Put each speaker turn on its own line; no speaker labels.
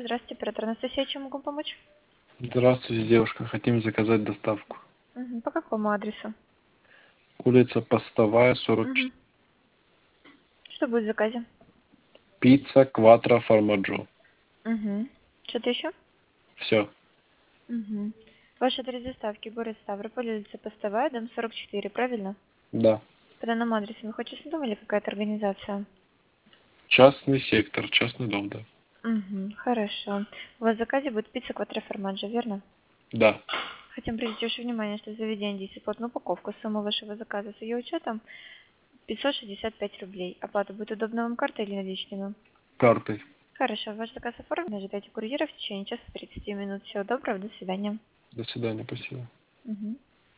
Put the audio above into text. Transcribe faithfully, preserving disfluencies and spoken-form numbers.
Здравствуйте, оператор Анастасия, чем могу помочь?
Здравствуйте, девушка. Хотим заказать доставку.
Мгм. По какому адресу?
Улица Постовая, сорок
Мгм.
четыре.
Что будет в заказе?
Пицца Кватро Формаджо.
Угу. Что-то еще?
Все.
Угу. Ваш адрес доставки город Ставрополь, улица Постовая, дом сорок четыре, правильно?
Да.
По данному адресу вы хоть дом или какая-то организация?
Частный сектор, частный дом, да.
Угу. Хорошо. У вас в заказе будет пицца Кватро Формаджо, верно?
Да.
Хотим обратить ваше внимание, что заведение действует платную упаковку. Сумма вашего заказа с ее учетом пятьсот шестьдесят пять рублей. Оплата будет удобна вам картой или наличными?
Картой.
Хорошо, ваш заказ оформлен. Ожидайте курьера в течение часа тридцати минут. Всего доброго, до свидания.
До свидания, спасибо.
Мгм.